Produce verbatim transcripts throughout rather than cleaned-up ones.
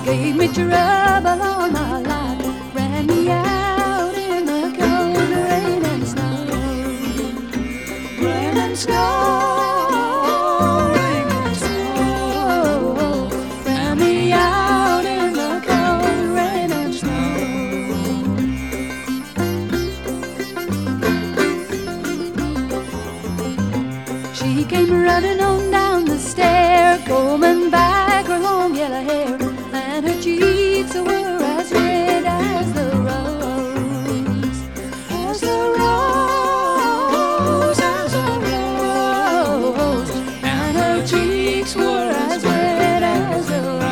gave me trouble all my life, ran me out in the cold rain and snow, rain and snow, rain and snow, ran me out in the cold rain and snow. She came running on down the stair, combing back her long yellow hair, and her cheeks were as red as the rose, as the rose, as the rose, and her cheeks were as red as the rose.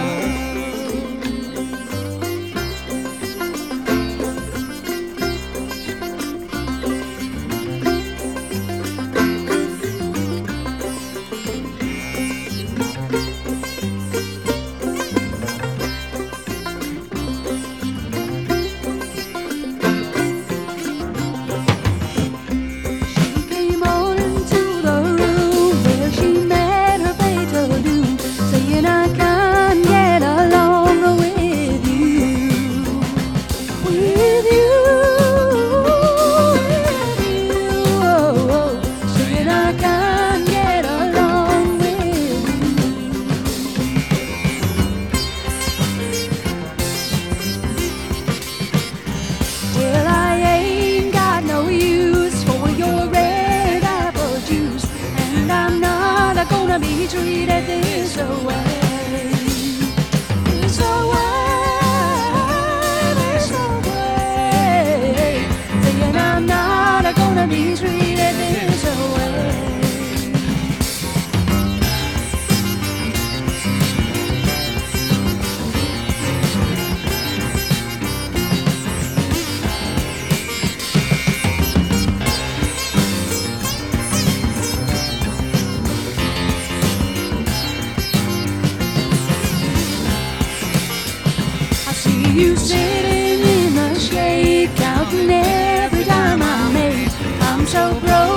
Gonna be treated this way, this way, this way, saying I'm not gonna be treated this way. You sitting in the shade, counting every time I make. I'm so broke.